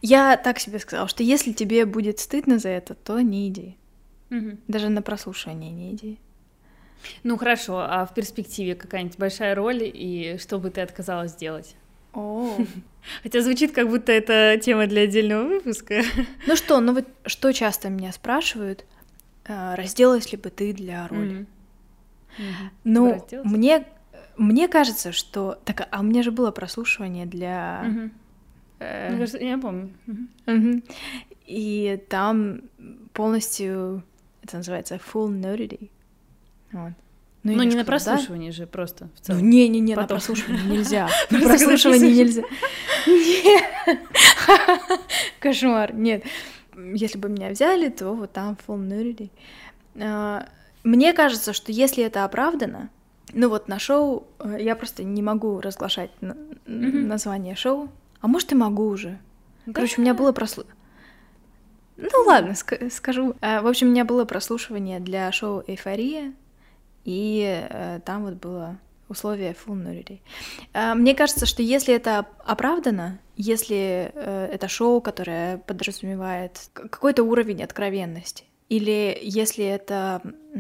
Я так себе сказала, что если тебе будет стыдно за это, то не иди. Мгм. Даже на прослушивание не иди. Ну хорошо, а в перспективе какая-нибудь большая роль, и что бы ты отказалась сделать? О. Хотя звучит, как будто это тема для отдельного выпуска. Ну что, ну вот что часто меня спрашивают, разделась ли бы ты для роли? Ну, Разделась? мне кажется, что... Так, а у меня же было прослушивание для... Мгм. Мне кажется, я помню. Мгм. Мгм. И там полностью, это называется full nudity. Вот. Ну, Но я не же на сказала, да? прослушивании же, просто в Ну, целом. не-не-не, на Потом. прослушивание нельзя. На Просто когда прослушивание записываешь. нельзя. Нет. Кошмар. Нет. Если бы меня взяли, то вот там full nudity. Мне кажется, что если это оправдано, ну вот на шоу, я просто не могу разглашать Мгм. название шоу, а может и могу уже. Да. Короче, у меня было Ну ладно, скажу. В общем, у меня было прослушивание для шоу «Эйфория», и там вот было условие full nudity. Мне кажется, что если это оправдано, если это шоу, которое подразумевает какой-то уровень откровенности, или если это,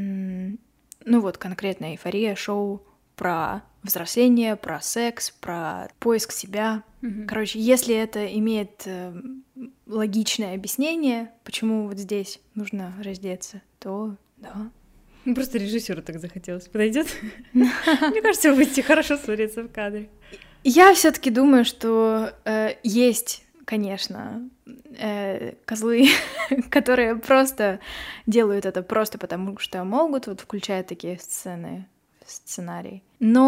ну вот конкретно «Эйфория», шоу про взросление, про секс, про поиск себя. Мгм. Короче, если это имеет логичное объяснение, почему вот здесь нужно раздеться, то да. Ну, просто режиссеру так захотелось. Подойдет? Мне кажется, вы будете хорошо смотреться в кадре. Я все-таки думаю, что есть, конечно, козлы, которые просто делают это просто потому, что могут, вот включают такие сцены в сценарий.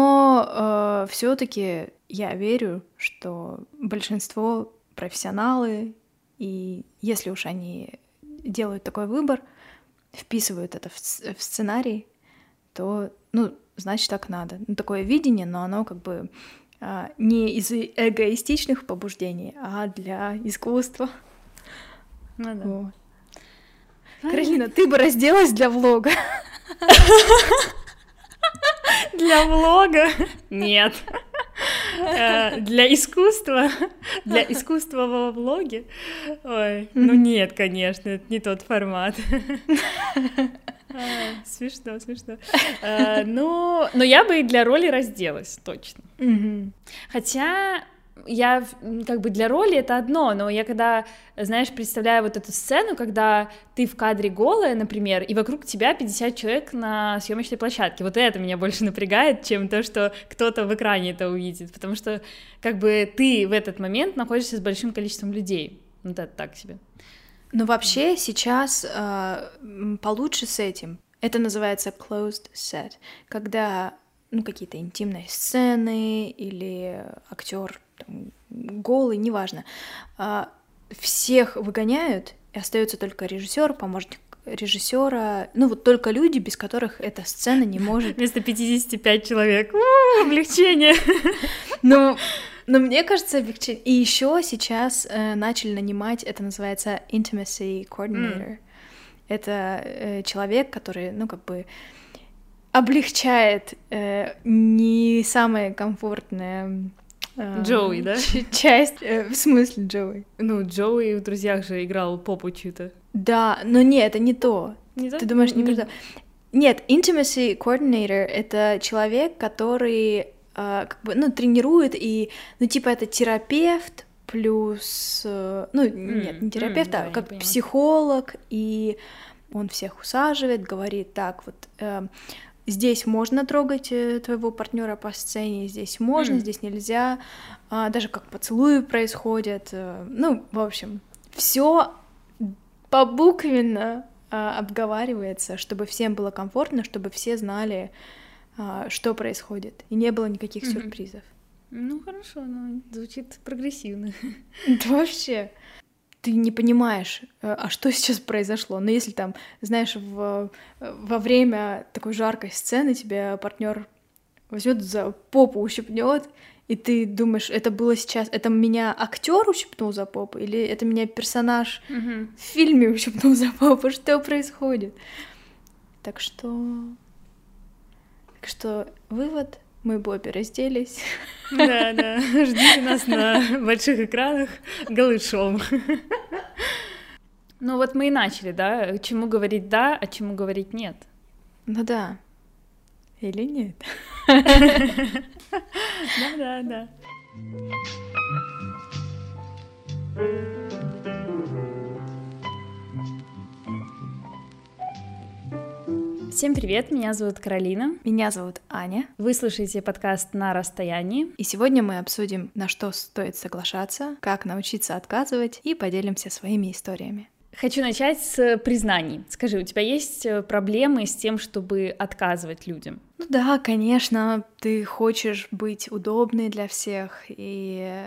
Но все-таки я верю, что большинство профессионалы, и если уж они делают такой выбор, вписывают это в сценарий, то, ну, значит, так надо. Ну, такое видение, но оно как бы не из эгоистичных побуждений, а для искусства. Ну да. Вот. Каролина, ты бы разделась для влога? Для влога? Нет. Для искусства? Для искусства во влоге? Ой, ну нет, конечно, это не тот формат. Смешно, смешно. Но я бы и для роли разделась, точно. Хотя я как бы для роли это одно, но я когда, знаешь, представляю вот эту сцену, когда ты в кадре голая, например, и вокруг тебя 50 человек на съемочной площадке, вот это меня больше напрягает, чем то, что кто-то в экране это увидит, потому что как бы ты в этот момент находишься с большим количеством людей, вот это так себе. Но вообще сейчас получше с этим. Это называется closed set, когда ну, какие-то интимные сцены или актер голый, неважно. Всех выгоняют, и остается только режиссер, помощник режиссера, ну вот только люди, без которых эта сцена не может. Вместо 55 человек. Облегчение. Но мне кажется, облегчение. И еще сейчас начали нанимать, это называется intimacy coordinator. Это человек, который, ну как бы облегчает не самое комфортное Джоуи, да? Часть, в смысле Джоуи? Ну, Джоуи в «Друзьях» же играл попу чью-то. Да, но нет, это не то. Не то? Ты думаешь, не про то? Нет, intimacy coordinator — это человек, который как бы, ну, тренирует и, ну, типа, это терапевт плюс, ну, нет, не терапевт, а да, как психолог, и он всех усаживает, говорит, так, вот здесь можно трогать твоего партнера по сцене, здесь можно, здесь нельзя, даже как поцелуи происходят, ну, в общем, все побуквенно обговаривается, чтобы всем было комфортно, чтобы все знали, что происходит, и не было никаких сюрпризов. Ну, хорошо, но звучит прогрессивно. Да вообще, ты не понимаешь, а что сейчас произошло. Но если там, знаешь, во время такой жаркой сцены тебя партнер возьмет за попу, ущипнет, и ты думаешь, это было сейчас, это меня актер ущипнул за попу, или это меня персонаж в фильме ущипнул за попу, что происходит? Так что вывод: мы бы обе разделись. Да, ждите нас на больших экранах голышом. Ну вот мы и начали, да? Чему говорить да, а чему говорить нет? Ну да. Или нет? Да. Всем привет, меня зовут Каролина. Меня зовут Аня. Вы слушаете подкаст «На расстоянии». И сегодня мы обсудим, на что стоит соглашаться, как научиться отказывать и поделимся своими историями. Хочу начать с признаний. Скажи, у тебя есть проблемы с тем, чтобы отказывать людям? Ну да, конечно, ты хочешь быть удобной для всех и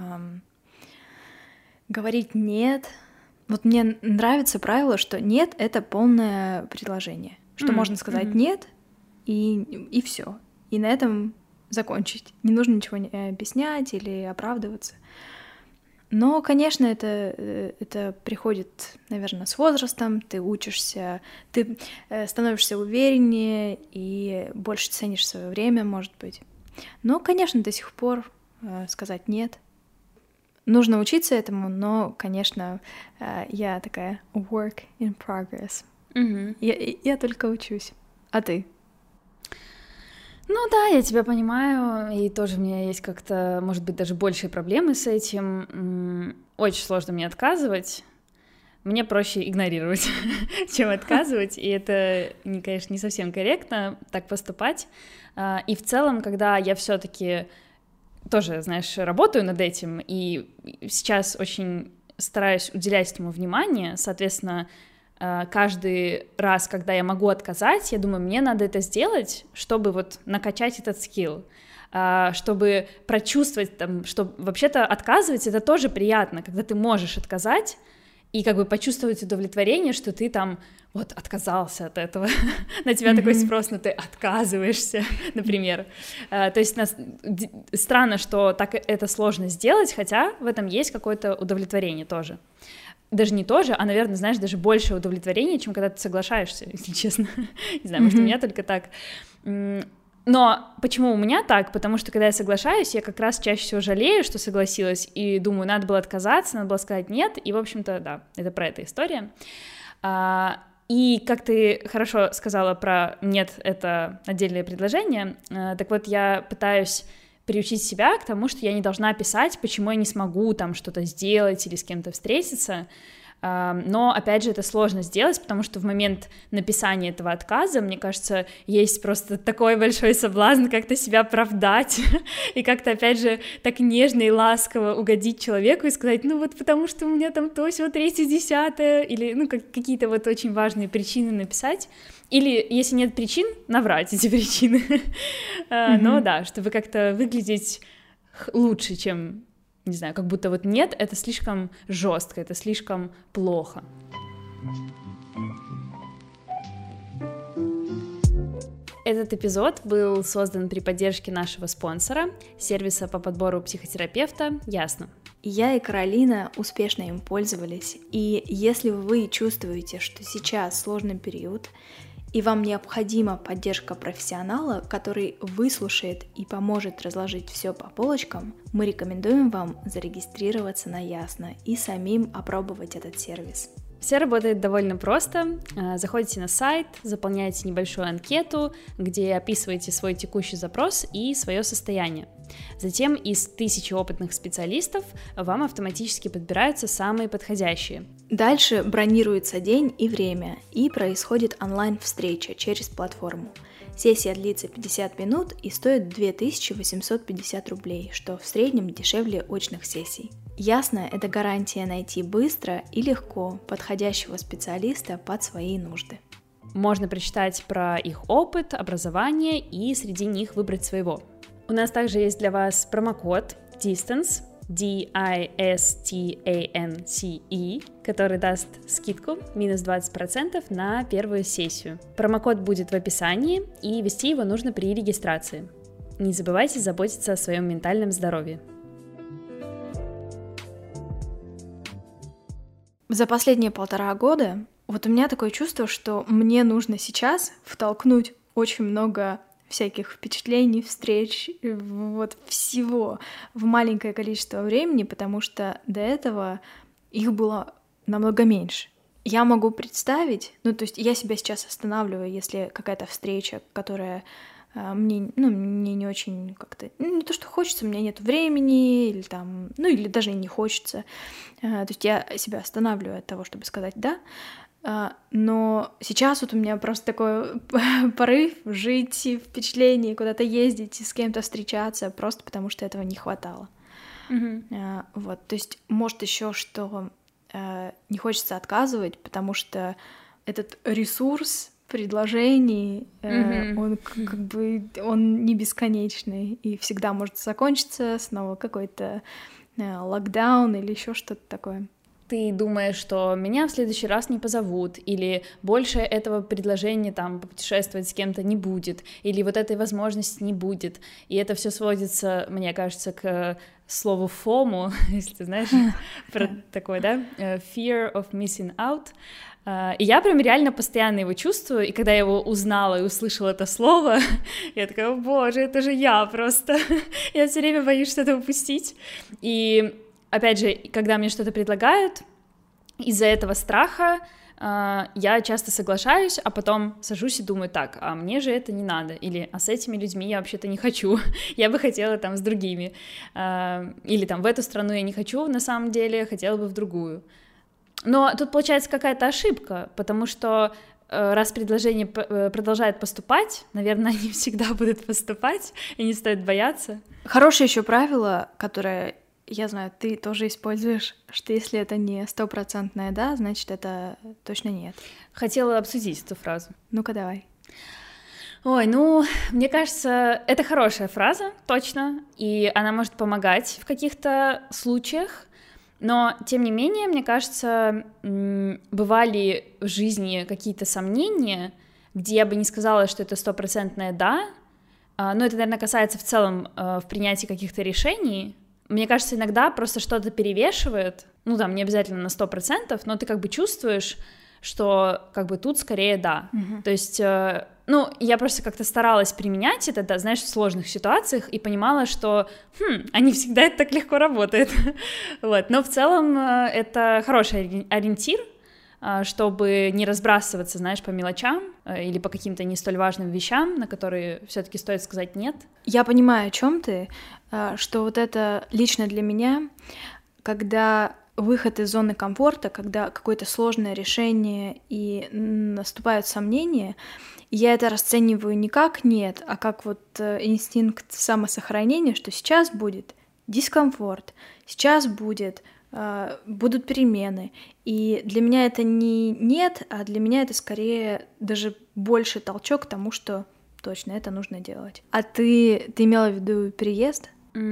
говорить «нет». Вот мне нравится правило, что «нет» — это полное предложение, что можно сказать «нет» и все, и на этом закончить. Не нужно ничего объяснять или оправдываться. Но, конечно, это приходит, наверное, с возрастом, ты учишься, ты становишься увереннее и больше ценишь свое время, может быть. Но, конечно, до сих пор сказать «нет». Нужно учиться этому, но, конечно, я такая work in progress. Я только учусь. А ты? Ну да, я тебя понимаю, и тоже у меня есть как-то, может быть, даже большие проблемы с этим. Очень сложно мне отказывать. Мне проще игнорировать, чем отказывать, и это, конечно, не совсем корректно так поступать. И в целом, когда я все-таки тоже, знаешь, работаю над этим, и сейчас очень стараюсь уделять этому внимание, соответственно, каждый раз, когда я могу отказать, я думаю, мне надо это сделать, чтобы вот накачать этот скилл, чтобы прочувствовать, там, что вообще-то отказывать — это тоже приятно, когда ты можешь отказать и как бы почувствовать удовлетворение, что ты там вот отказался от этого, на тебя такой спрос, но ты отказываешься, например. То есть странно, что так это сложно сделать, хотя в этом есть какое-то удовлетворение тоже. Даже не тоже, а, наверное, знаешь, даже больше удовлетворения, чем когда ты соглашаешься, если честно. Не знаю, может, у меня только так. Но почему у меня так? Потому что, когда я соглашаюсь, я как раз чаще всего жалею, что согласилась, и думаю, надо было отказаться, надо было сказать нет, и, в общем-то, да, это про эту историю. И как ты хорошо сказала про «нет» — это отдельное предложение, так вот, я пытаюсь приучить себя к тому, что я не должна писать, почему я не смогу там что-то сделать или с кем-то встретиться, но, опять же, это сложно сделать, потому что в момент написания этого отказа, мне кажется, есть просто такой большой соблазн как-то себя оправдать и как-то, опять же, так нежно и ласково угодить человеку и сказать, ну вот потому что у меня там то, сё, 3-10, или, ну, какие-то вот очень важные причины написать, или, если нет причин, наврать эти причины, но да, чтобы как-то выглядеть лучше, чем... Не знаю, как будто вот нет, это слишком жестко, это слишком плохо. Этот эпизод был создан при поддержке нашего спонсора, сервиса по подбору психотерапевта «Ясно». Я и Каролина успешно им пользовались, и если вы чувствуете, что сейчас сложный период, и вам необходима поддержка профессионала, который выслушает и поможет разложить все по полочкам, мы рекомендуем вам зарегистрироваться на Ясно и самим опробовать этот сервис. Все работает довольно просто. Заходите на сайт, заполняете небольшую анкету, где описываете свой текущий запрос и свое состояние. Затем из 1000 опытных специалистов вам автоматически подбираются самые подходящие. Дальше бронируется день и время, и происходит онлайн-встреча через платформу. Сессия длится 50 минут и стоит 2850 рублей, что в среднем дешевле очных сессий. Ясно, это гарантия найти быстро и легко подходящего специалиста под свои нужды. Можно прочитать про их опыт, образование и среди них выбрать своего. У нас также есть для вас промокод DISTANCE, DISTANCE, который даст скидку минус 20% на первую сессию. Промокод будет в описании, и ввести его нужно при регистрации. Не забывайте заботиться о своем ментальном здоровье. За последние 1,5 года вот у меня такое чувство, что мне нужно сейчас втолкнуть очень много всяких впечатлений, встреч, вот всего в маленькое количество времени, потому что до этого их было намного меньше. Я могу представить, ну, то есть я себя сейчас останавливаю, если какая-то встреча, которая мне не очень как-то, не то, что хочется, у меня нет времени, или там, ну, или даже и не хочется. То есть я себя останавливаю от того, чтобы сказать «да», но сейчас вот у меня просто такой порыв жить в впечатлении, куда-то ездить, с кем-то встречаться, просто потому что этого не хватало. Вот, то есть, может, еще что не хочется отказывать, потому что этот ресурс предложений, он как бы он не бесконечный и всегда может закончиться, снова какой-то локдаун или еще что-то такое. Ты думаешь, что меня в следующий раз не позовут, или больше этого предложения там попутешествовать с кем-то не будет, или вот этой возможности не будет, и это все сводится, мне кажется, к слову FOMO, если ты знаешь про такое, да, fear of missing out. И я прям реально постоянно его чувствую, и когда я его узнала и услышала это слово, я такая: о боже, это же я просто, я все время боюсь что-то упустить. И опять же, когда мне что-то предлагают, из-за этого страха я часто соглашаюсь, а потом сажусь и думаю: так, а мне же это не надо, или а с этими людьми я вообще-то не хочу, я бы хотела там с другими, или там в эту страну я не хочу, на самом деле хотела бы в другую. Но тут получается какая-то ошибка, потому что раз предложение продолжает поступать, наверное, они всегда будут поступать, и не стоит бояться. Хорошее еще правило, которое, я знаю, ты тоже используешь, что если это не 100% да, значит, это точно нет. Хотела обсудить эту фразу. Ну-ка, давай. Ой, ну, мне кажется, это хорошая фраза, точно, и она может помогать в каких-то случаях, но, тем не менее, мне кажется, бывали в жизни какие-то сомнения, где я бы не сказала, что это 100% да, но это, наверное, касается в целом в принятии каких-то решений. Мне кажется, иногда просто что-то перевешивает, ну, там, не обязательно на 100%, но ты как бы чувствуешь, что как бы тут скорее да. То есть, ну, я просто как-то старалась применять это, да, знаешь, в сложных ситуациях и понимала, что, а не всегда это так легко работает. Вот, но в целом это хороший ориентир, чтобы не разбрасываться, знаешь, по мелочам или по каким-то не столь важным вещам, на которые все-таки стоит сказать нет. Я понимаю, о чем ты, что вот это лично для меня, когда выход из зоны комфорта, когда какое-то сложное решение и наступают сомнения, я это расцениваю не как нет, а как вот инстинкт самосохранения, что сейчас будет дискомфорт, сейчас будут перемены. И для меня это не нет, а для меня это скорее даже больше толчок к тому, что точно это нужно делать. А ты имела в виду переезд? Да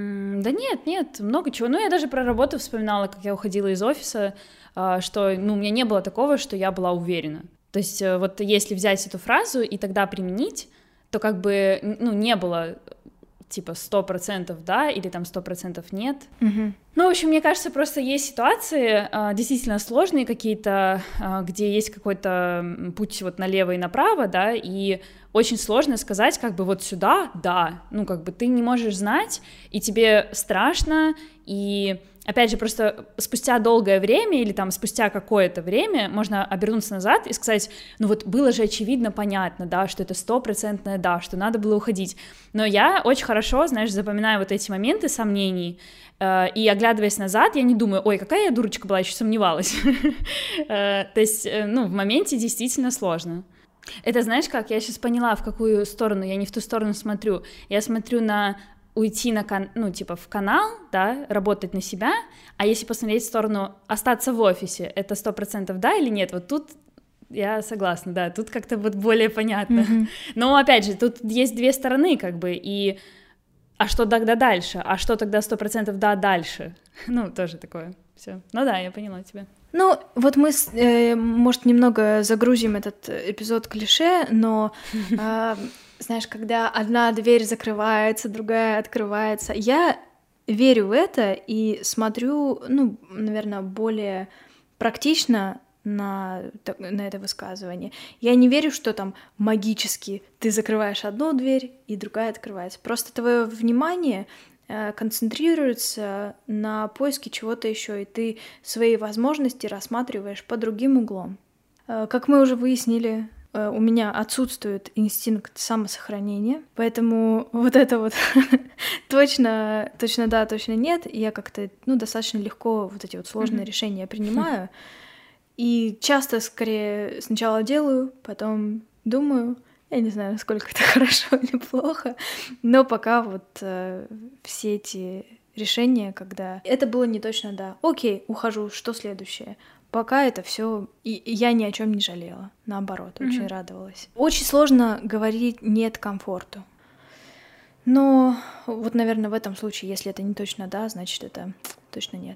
нет, много чего. Ну, я даже про работу вспоминала, как я уходила из офиса, что, ну, у меня не было такого, что я была уверена. То есть вот если взять эту фразу и тогда применить, то как бы, ну, не было типа 100% да или там 100% нет. Ну, в общем, мне кажется, просто есть ситуации действительно сложные какие-то, где есть какой-то путь вот налево и направо, да, и очень сложно сказать как бы вот сюда, да, ну, как бы ты не можешь знать, и тебе страшно, и опять же, просто спустя долгое время или там спустя какое-то время можно обернуться назад и сказать, ну вот было же очевидно, понятно, да, что это 100% да, что надо было уходить. Но я очень хорошо, знаешь, запоминаю вот эти моменты сомнений, и оглядываясь назад, я не думаю, ой, какая я дурочка была, еще сомневалась. То есть, ну, в моменте действительно сложно. Это, знаешь как, я сейчас поняла, в какую сторону, я не в ту сторону смотрю, я смотрю на уйти на, ну, типа, в канал, да, работать на себя, а если посмотреть в сторону остаться в офисе, это 100% да или нет, вот тут я согласна, да, тут как-то вот более понятно, но, опять же, тут есть две стороны, как бы, и а что тогда дальше, а что тогда 100% да дальше, ну, тоже такое, все, ну да, я поняла тебя. Ну, вот мы, может, немного загрузим этот эпизод клише, но... Знаешь, когда одна дверь закрывается, другая открывается, я верю в это и смотрю, ну, наверное, более практично на это высказывание. Я не верю, что там магически ты закрываешь одну дверь, и другая открывается. Просто твое внимание концентрируется на поиске чего-то еще, и ты свои возможности рассматриваешь под другим углом. Как мы уже выяснили, у меня отсутствует инстинкт самосохранения, поэтому вот это вот точно да, точно нет, и я как-то, достаточно легко вот эти вот сложные решения принимаю, и часто скорее сначала делаю, потом думаю. Я не знаю, насколько это хорошо или плохо, но пока вот все эти решения, когда это было не точно, да, окей, ухожу, что следующее? Пока это все, и я ни о чем не жалела, наоборот, очень радовалась. Очень сложно говорить нет комфорту, но вот, наверное, в этом случае, если это не точно да, значит это точно нет.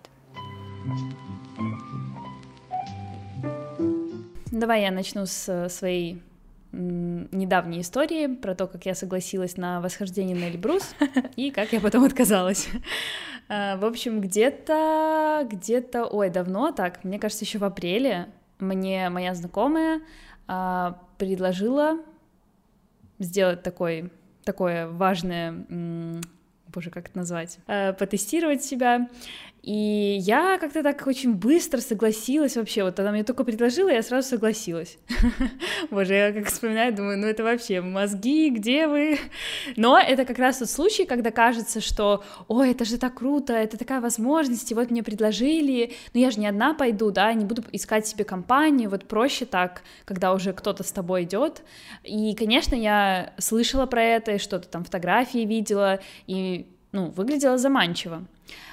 Давай я начну с своей недавней истории про то, как я согласилась на восхождение на Эльбрус и как я потом отказалась. В общем, где-то, давно так, мне кажется, еще в апреле мне моя знакомая предложила сделать такое важное, боже, как это назвать, потестировать себя. И я как-то так очень быстро согласилась вообще, вот она мне только предложила, я сразу согласилась. Боже, я как вспоминаю, думаю, это вообще мозги, где вы? Но это как раз тот случай, когда кажется, что, ой, это же так круто, это такая возможность, и вот мне предложили, но я же не одна пойду, да, не буду искать себе компанию, вот проще так, когда уже кто-то с тобой идет. И, конечно, я слышала про это, и что-то там фотографии видела, и, выглядело заманчиво.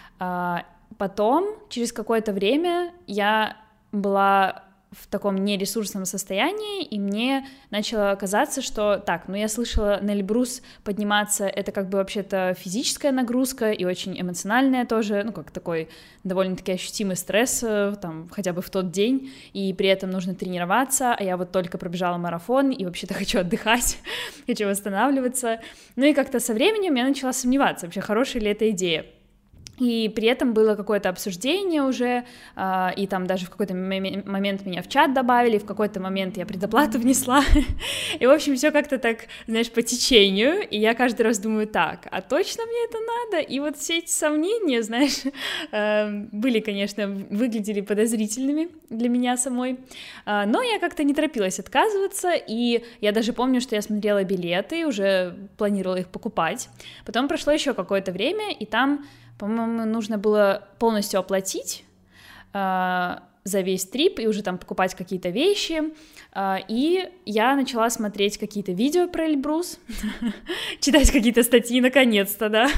Потом, через какое-то время, я была в таком нересурсном состоянии, и мне начало казаться, что я слышала, на Эльбрус подниматься — это как бы вообще-то физическая нагрузка и очень эмоциональная тоже, как такой довольно-таки ощутимый стресс, там, хотя бы в тот день, и при этом нужно тренироваться, а я вот только пробежала марафон, и вообще-то хочу отдыхать, хочу восстанавливаться, и как-то со временем я начала сомневаться, вообще, хорошая ли эта идея. И при этом было какое-то обсуждение уже, и там даже в какой-то момент меня в чат добавили, в какой-то момент я предоплату внесла, и, в общем, все как-то так, знаешь, по течению, и я каждый раз думаю, так, а точно мне это надо? И вот все эти сомнения, знаешь, были, конечно, выглядели подозрительными для меня самой, но я как-то не торопилась отказываться, и я даже помню, что я смотрела билеты, уже планировала их покупать, потом прошло еще какое-то время, и там, по-моему, нужно было полностью оплатить за весь трип и уже там покупать какие-то вещи, и я начала смотреть какие-то видео про Эльбрус, читать какие-то статьи, наконец-то, да.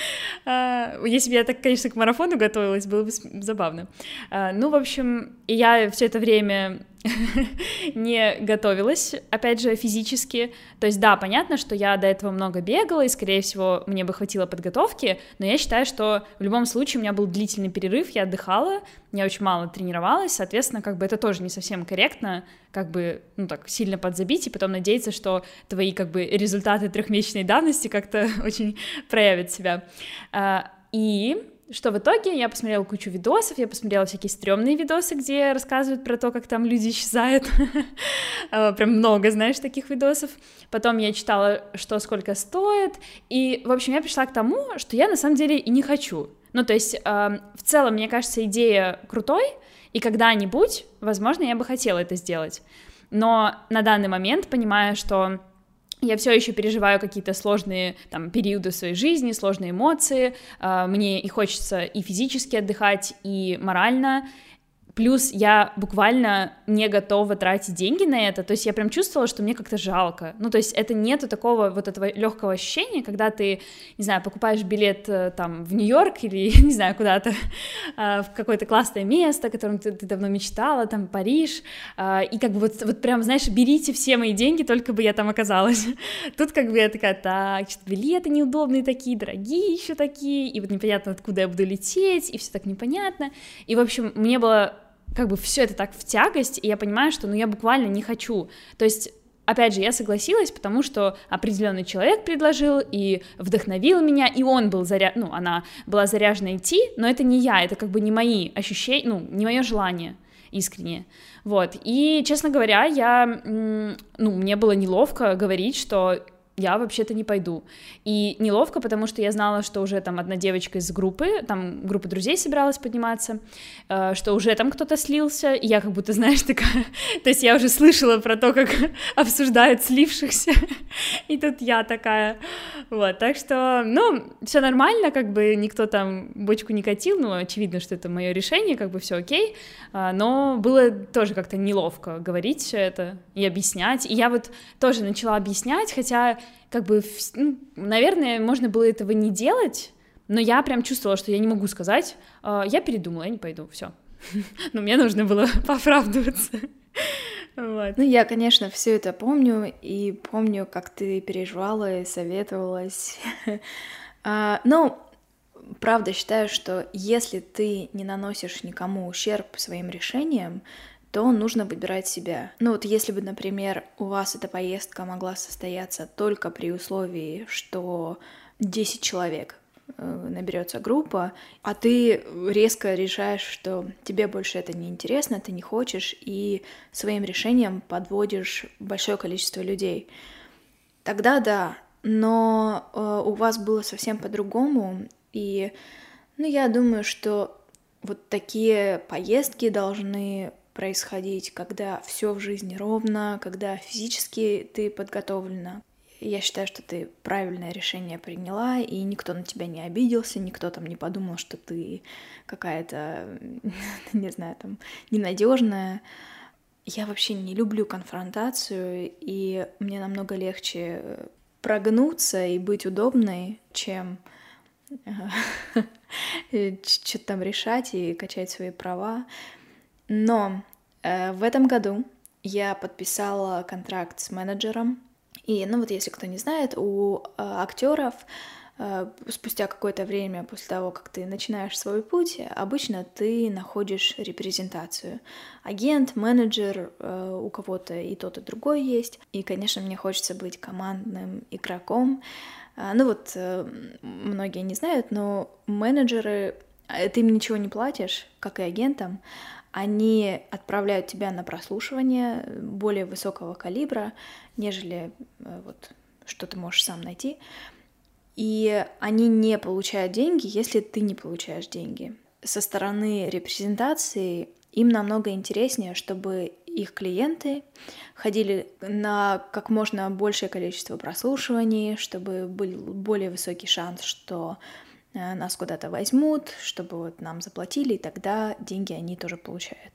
Если бы я так, конечно, к марафону готовилась, было бы забавно. В общем, я все это время не готовилась, опять же, физически, то есть, да, понятно, что я до этого много бегала, и, скорее всего, мне бы хватило подготовки, но я считаю, что в любом случае у меня был длительный перерыв, я отдыхала, я очень мало тренировалась, соответственно, как бы это тоже не совсем корректно, как бы, так сильно подзабить, и потом надеяться, что твои, как бы, результаты 3-месячной давности как-то очень проявят себя. И что в итоге? Я посмотрела кучу видосов, я посмотрела всякие стрёмные видосы, где рассказывают про то, как там люди исчезают, прям много, знаешь, таких видосов. Потом я читала, что сколько стоит, и, в общем, я пришла к тому, что я на самом деле и не хочу. То есть, в целом, мне кажется, идея крутой, и когда-нибудь, возможно, я бы хотела это сделать. Но на данный момент понимаю, что я все еще переживаю какие-то сложные там периоды в своей жизни, сложные эмоции, мне и хочется и физически отдыхать, и морально, плюс я буквально не готова тратить деньги на это, то есть я прям чувствовала, что мне как-то жалко, то есть это нету такого вот этого легкого ощущения, когда ты, не знаю, покупаешь билет там в Нью-Йорк или, не знаю, куда-то в какое-то классное место, о котором ты давно мечтала, там Париж, и как бы вот прям, знаешь, берите все мои деньги, только бы я там оказалась. Тут как бы я такая, так, что-то билеты неудобные такие, дорогие еще такие, и вот непонятно, откуда я буду лететь, и все так непонятно, и, в общем, мне было как бы все это так в тягость, и я понимаю, что, я буквально не хочу, то есть, опять же, я согласилась, потому что определенный человек предложил и вдохновил меня, и он был она была заряжена идти, но это не я, это как бы не мои ощущения, не мое желание, искренне, вот, и, честно говоря, мне было неловко говорить, что я вообще-то не пойду. И неловко, потому что я знала, что уже там одна девочка из группы, там группа друзей собиралась подниматься, что уже там кто-то слился, и я как будто, знаешь, такая... То есть я уже слышала про то, как обсуждают слившихся, и тут я такая... Вот, так что, все нормально, как бы никто там бочку не катил, очевидно, что это мое решение, как бы все окей, но было тоже как-то неловко говорить все это и объяснять, и я вот тоже начала объяснять, хотя как бы, наверное, можно было этого не делать, но я прям чувствовала, что я не могу сказать, я передумала, я не пойду, все. Но мне нужно было поправдываться. Вот. Я, конечно, все это помню, и помню, как ты переживала и советовалась. Правда считаю, что если ты не наносишь никому ущерб своим решениям, то нужно выбирать себя. Если бы, например, у вас эта поездка могла состояться только при условии, что 10 человек наберется группа, а ты резко решаешь, что тебе больше это не интересно, ты не хочешь, и своим решением подводишь большое количество людей. Тогда да, но у вас было совсем по-другому, и я думаю, что вот такие поездки должны происходить, когда все в жизни ровно, когда физически ты подготовлена. Я считаю, что ты правильное решение приняла, и никто на тебя не обиделся, никто там не подумал, что ты какая-то, не знаю, там, ненадежная. Я вообще не люблю конфронтацию, и мне намного легче прогнуться и быть удобной, чем что-то там решать и качать свои права. Но в этом году я подписала контракт с менеджером. И, если кто не знает, у актеров спустя какое-то время после того, как ты начинаешь свой путь, обычно ты находишь репрезентацию. Агент, менеджер, у кого-то и тот, и другой есть. И, конечно, мне хочется быть командным игроком. Многие не знают, но менеджеры, ты им ничего не платишь, как и агентам, они отправляют тебя на прослушивание более высокого калибра, нежели что ты можешь сам найти. И они не получают деньги, если ты не получаешь деньги. Со стороны репрезентации им намного интереснее, чтобы их клиенты ходили на как можно большее количество прослушиваний, чтобы был более высокий шанс, что нас куда-то возьмут, чтобы нам заплатили, и тогда деньги они тоже получают.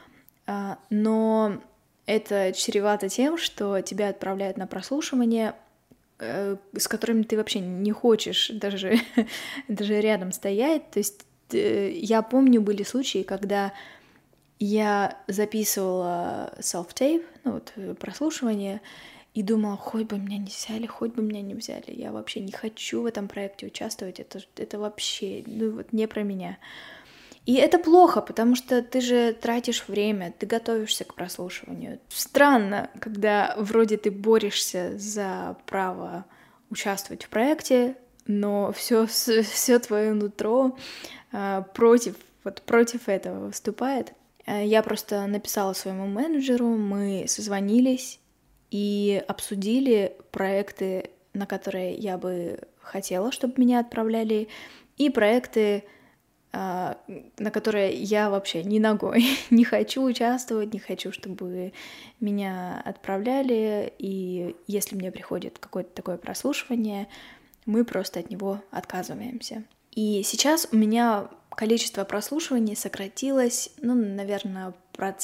Но это чревато тем, что тебя отправляют на прослушивание, с которыми ты вообще не хочешь даже рядом стоять. То есть я помню, были случаи, когда я записывала self-tape, прослушивание, и думала, хоть бы меня не взяли, хоть бы меня не взяли. Я вообще не хочу в этом проекте участвовать, это вообще не про меня. И это плохо, потому что ты же тратишь время, ты готовишься к прослушиванию. Странно, когда вроде ты борешься за право участвовать в проекте, но все твое нутро против этого выступает. Я просто написала своему менеджеру, мы созвонились и обсудили проекты, на которые я бы хотела, чтобы меня отправляли, и проекты, на которые я вообще ни ногой не хочу участвовать, не хочу, чтобы меня отправляли, и если мне приходит какое-то такое прослушивание, мы просто от него отказываемся. И сейчас у меня количество прослушиваний сократилось, наверное,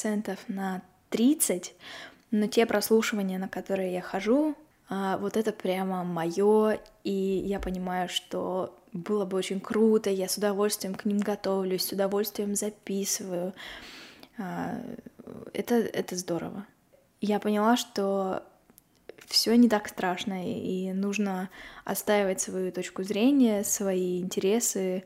30%, но те прослушивания, на которые я хожу, вот это прямо моё, и я понимаю, что было бы очень круто, я с удовольствием к ним готовлюсь, с удовольствием записываю. Это здорово. Я поняла, что все не так страшно, и нужно отстаивать свою точку зрения, свои интересы,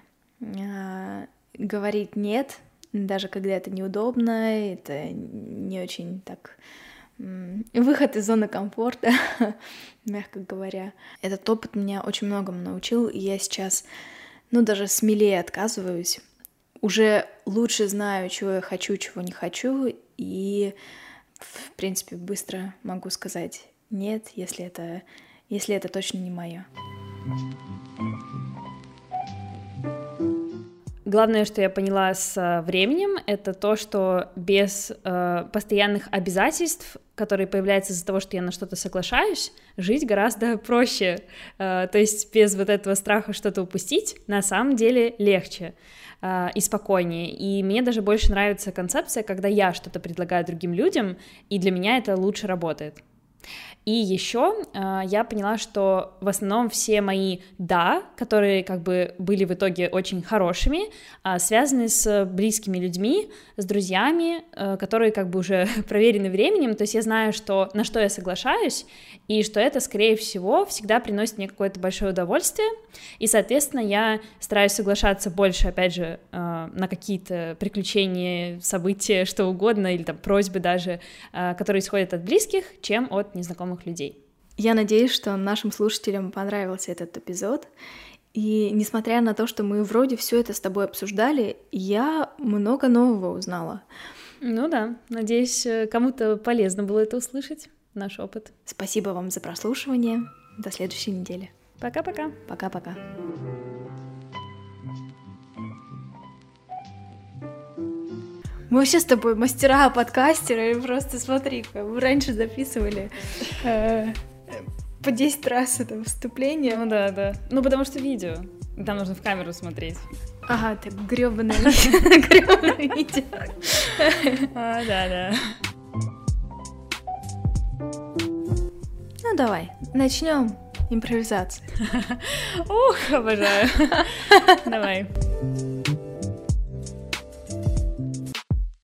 говорить «нет», даже когда это неудобно, это не очень так... Выход из зоны комфорта, мягко говоря. Этот опыт меня очень многому научил, и я сейчас, даже смелее отказываюсь. уже лучше знаю, чего я хочу, чего не хочу, и, в принципе, быстро могу сказать «нет», если это точно не мое. Главное, что я поняла с временем, это то, что без постоянных обязательств, которые появляются из-за того, что я на что-то соглашаюсь, жить гораздо проще. То есть без вот этого страха что-то упустить на самом деле легче и спокойнее. И мне даже больше нравится концепция, когда я что-то предлагаю другим людям, и для меня это лучше работает. И еще я поняла, что в основном все мои «да», которые как бы были в итоге очень хорошими, связаны с близкими людьми, с друзьями, которые как бы уже проверены временем, то есть я знаю, что, на что я соглашаюсь, и что это, скорее всего, всегда приносит мне какое-то большое удовольствие, и, соответственно, я стараюсь соглашаться больше, опять же, на какие-то приключения, события, что угодно, или там просьбы даже, которые исходят от близких, чем от незнакомых людей. Я надеюсь, что нашим слушателям понравился этот эпизод, и несмотря на то, что мы вроде все это с тобой обсуждали, я много нового узнала. Ну да, надеюсь, кому-то полезно было это услышать, наш опыт. Спасибо вам за прослушивание. До следующей недели. Пока-пока. Пока-пока. Мы вообще с тобой мастера-подкастеры, просто смотри-ка, мы раньше записывали по 10 раз это вступление. Ну да. Ну потому что видео, там нужно в камеру смотреть. Ага, так грёбаное видео. Да. Ну давай, начнем импровизацию. Ух, обожаю. Давай.